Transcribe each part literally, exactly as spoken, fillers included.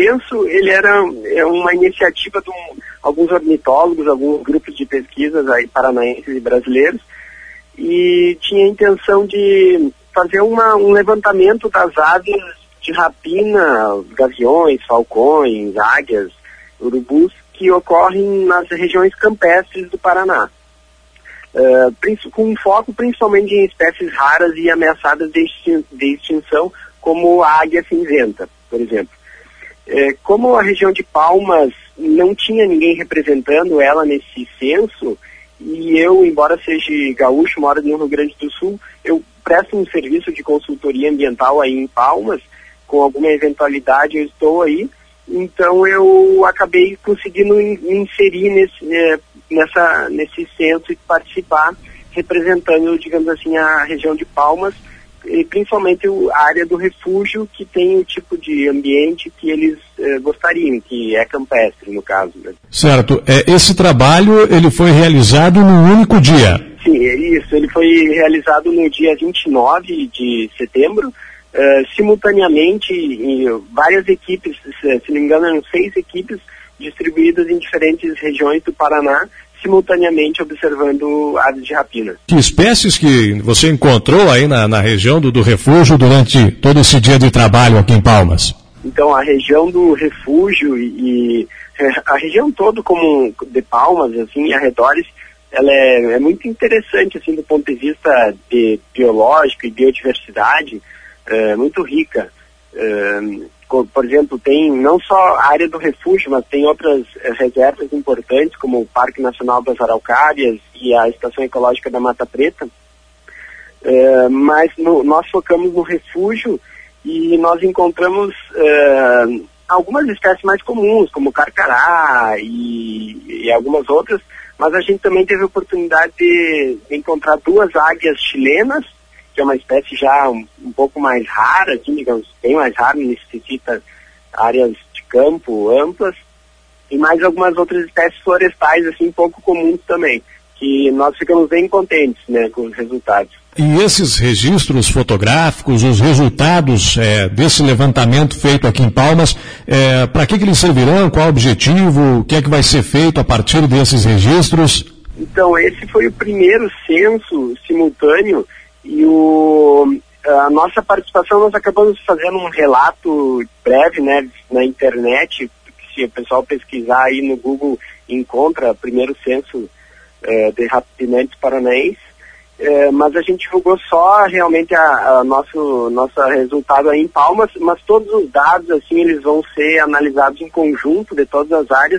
censo, ele era é uma iniciativa de um, alguns ornitólogos, alguns grupos de pesquisas aí, paranaenses e brasileiros, e tinha a intenção de fazer uma, um levantamento das aves de rapina, gaviões, falcões, águias, urubus, que ocorrem nas regiões campestres do Paraná. Uh, com um foco principalmente em espécies raras e ameaçadas de, extin de extinção, como a águia cinzenta, por exemplo. Uh, como a região de Palmas não tinha ninguém representando ela nesse censo, e eu, embora seja gaúcho, moro no Rio Grande do Sul, eu presto um serviço de consultoria ambiental aí em Palmas, com alguma eventualidade eu estou aí, então eu acabei conseguindo inserir nesse, é, nessa, nesse censo e participar, representando, digamos assim, a região de Palmas, e principalmente a área do refúgio, que tem o tipo de ambiente que eles é, gostariam, que é campestre, no caso. Né? Certo. É, esse trabalho ele foi realizado num único dia? Sim, é isso. Ele foi realizado no dia vinte e nove de setembro, Uh, simultaneamente em várias equipes, se não me engano eram seis equipes distribuídas em diferentes regiões do Paraná, simultaneamente observando aves de rapina. Que espécies que você encontrou aí na, na região do, do refúgio durante todo esse dia de trabalho aqui em Palmas? Então a região do refúgio e, e a região toda como de Palmas, assim, arredores, ela é, é muito interessante assim do ponto de vista de biológico e biodiversidade. É, muito rica. É, por exemplo, tem não só a área do refúgio, mas tem outras é, reservas importantes, como o Parque Nacional das Araucárias e a Estação Ecológica da Mata Preta. É, mas no, nós focamos no refúgio e nós encontramos é, algumas espécies mais comuns, como o carcará e, e algumas outras, mas a gente também teve a oportunidade de, de encontrar duas águias chilenas, que é uma espécie já um, um pouco mais rara, assim, digamos, bem mais rara, necessita áreas de campo amplas, e mais algumas outras espécies florestais, assim, pouco comuns também, que nós ficamos bem contentes, né, com os resultados. E esses registros fotográficos, os resultados é, desse levantamento feito aqui em Palmas, é, para que, que eles servirão, qual o objetivo, o que é que vai ser feito a partir desses registros? Então, esse foi o primeiro censo simultâneo. E o, a nossa participação, nós acabamos fazendo um relato breve, né, na internet, se o pessoal pesquisar aí no Google, encontra o primeiro censo eh, de rapinantes paranaenses, eh, mas a gente divulgou só realmente a, a nosso, nosso resultado aí em Palmas, mas todos os dados, assim, eles vão ser analisados em conjunto de todas as áreas,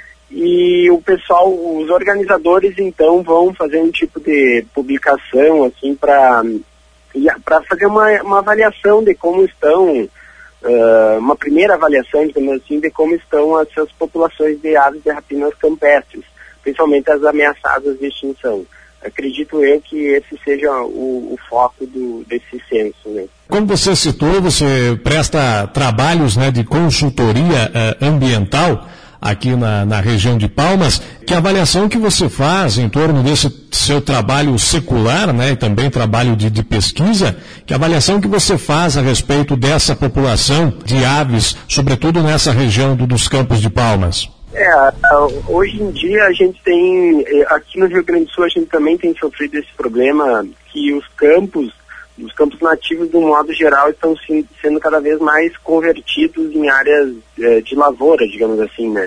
e o pessoal, os organizadores, então, vão fazer um tipo de publicação, assim, para para fazer uma, uma avaliação de como estão, uh, uma primeira avaliação, digamos assim, de como estão essas populações de aves de rapinas campestres, principalmente as ameaçadas de extinção. Acredito eu que esse seja o, o foco do, desse censo, né? Como você citou, você presta trabalhos, né, de consultoria uh, ambiental aqui na, na região de Palmas. Que avaliação que você faz em torno desse seu trabalho secular, né, e também trabalho de, de pesquisa, que avaliação que você faz a respeito dessa população de aves, sobretudo nessa região do, dos Campos de Palmas? É, hoje em dia a gente tem, aqui no Rio Grande do Sul a gente também tem sofrido esse problema, que os campos, os campos nativos, de um modo geral, estão sendo cada vez mais convertidos em áreas é, de lavoura, digamos assim, né?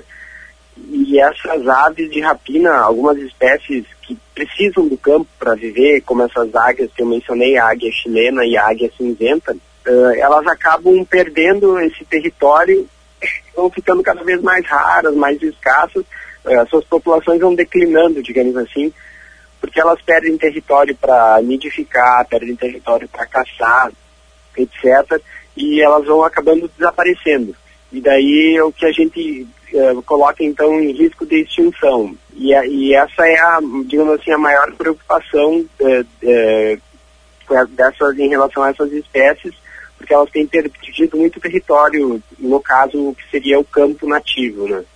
E essas aves de rapina, algumas espécies que precisam do campo para viver, como essas águias que eu mencionei, a águia chilena e a águia cinzenta, uh, elas acabam perdendo esse território, vão ficando cada vez mais raras, mais escassas, uh, as suas populações vão declinando, digamos assim, porque elas perdem território para nidificar, perdem território para caçar, etcétera, e elas vão acabando desaparecendo. E daí o que a gente uh, coloca então em risco de extinção. E, a, e essa é a, digamos assim, a maior preocupação uh, uh, dessas, em relação a essas espécies, porque elas têm perdido muito território, no caso, o que seria o campo nativo, né?